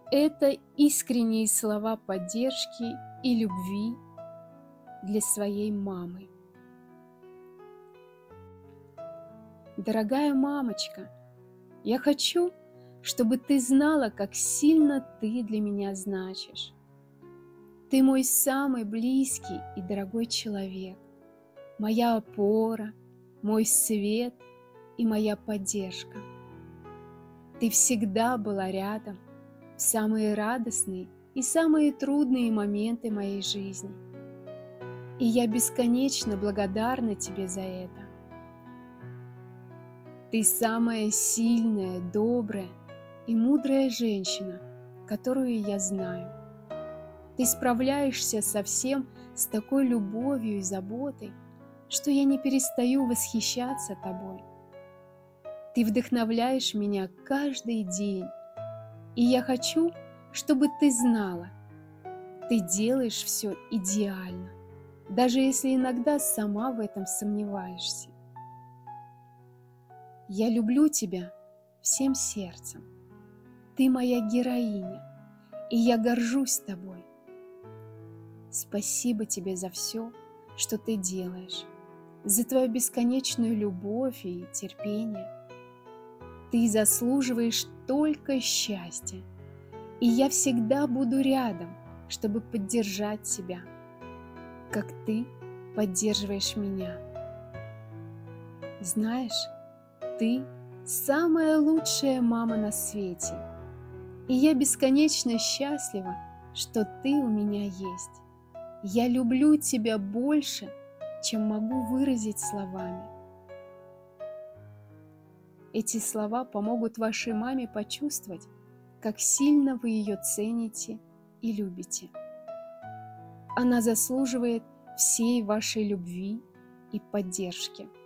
Это искренние слова поддержки и любви для своей мамы. Дорогая мамочка, я хочу, чтобы ты знала, как сильно ты для меня значишь. Ты мой самый близкий и дорогой человек, моя опора, мой свет и моя поддержка. Ты всегда была рядом в самые радостные и самые трудные моменты моей жизни. И я бесконечно благодарна тебе за это. Ты самая сильная, добрая и мудрая женщина, которую я знаю. Ты справляешься со всем с такой любовью и заботой, что я не перестаю восхищаться тобой. Ты вдохновляешь меня каждый день, и я хочу, чтобы ты знала, ты делаешь все идеально, даже если иногда сама в этом сомневаешься. Я люблю тебя всем сердцем. Ты моя героиня, и я горжусь тобой. Спасибо тебе за все, что ты делаешь, за твою бесконечную любовь и терпение. Ты заслуживаешь только счастья, и я всегда буду рядом, чтобы поддержать тебя, как ты поддерживаешь меня. Знаешь, ты самая лучшая мама на свете, и я бесконечно счастлива, что ты у меня есть. Я люблю тебя больше, чем могу выразить словами. Эти слова помогут вашей маме почувствовать, как сильно вы ее цените и любите. Она заслуживает всей вашей любви и поддержки.